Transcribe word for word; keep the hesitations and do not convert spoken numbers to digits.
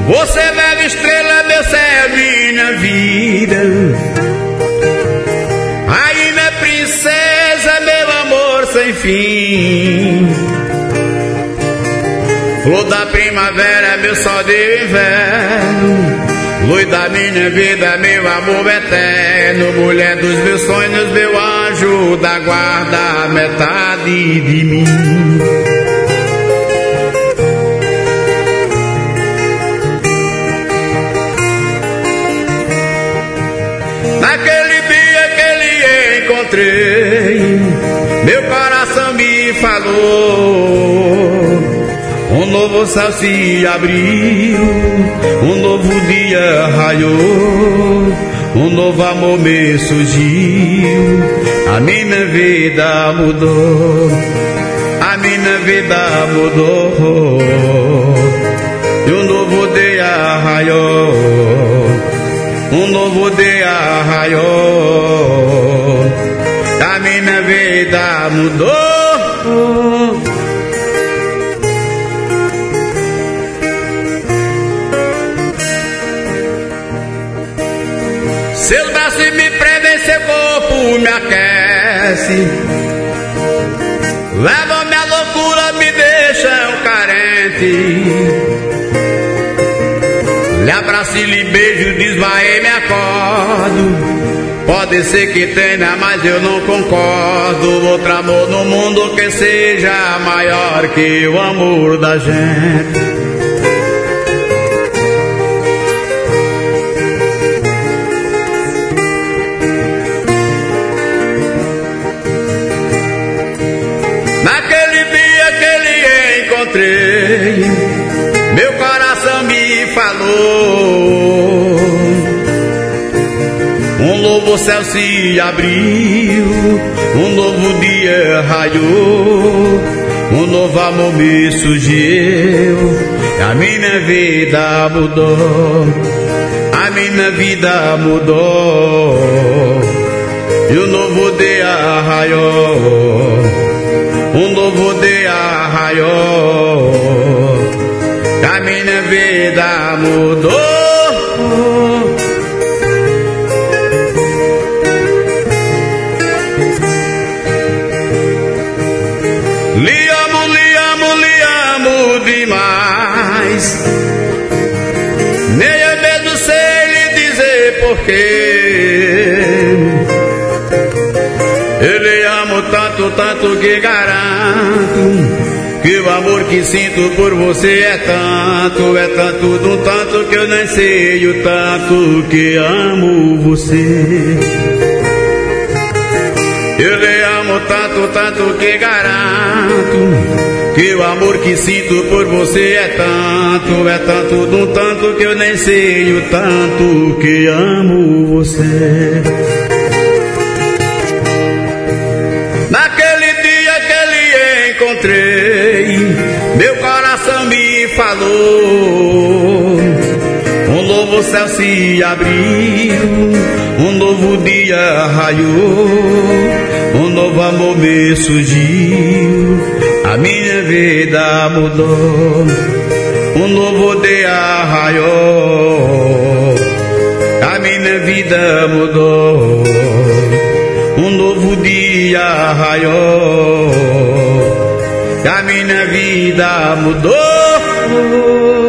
Você bela estrela, meu céu, minha vida. Rainha, princesa, meu amor sem fim. Flor da primavera, meu sol de inverno. Luz da minha vida, meu amor eterno. Mulher dos meus sonhos, meu anjo da guarda, metade de mim. Naquele dia que lhe encontrei, meu coração me falou. Um novo céu se abriu, um novo dia raiou, um novo amor me surgiu. A minha vida mudou, a minha vida mudou. E um novo dia raiou, um novo dia raiou. A minha vida mudou. Seus braços me prendem, seu corpo me aquece. Levam-me à loucura, me deixam carente. Lhe abraço e lhe beijo, desmaiei, me acordo. Pode ser que tenha, mas eu não concordo. Outro amor no mundo que seja maior que o amor da gente. Meu coração me falou. Um novo céu se abriu, um novo dia raiou, um novo amor me surgiu. A minha vida mudou, a minha vida mudou. E um novo dia raiou, um novo dia raiou. A minha vida mudou. Lhe amo, lhe amo, lhe amo demais. Nem eu mesmo sei lhe dizer porquê. Eu lhe amo tanto, tanto que garanto que o amor que sinto por você é tanto, é tanto, um tanto que eu nem sei o tanto que amo você. Eu lhe amo tanto, tanto que garanto que o amor que sinto por você é tanto, é tanto, um tanto que eu nem sei o tanto que amo você. Naquele dia que lhe encontrei, meu coração me falou. Um novo céu se abriu, um novo dia raiou, um novo amor me surgiu. A minha vida mudou, um novo dia raiou. A minha vida mudou, um novo dia raiou. A minha vida mudou.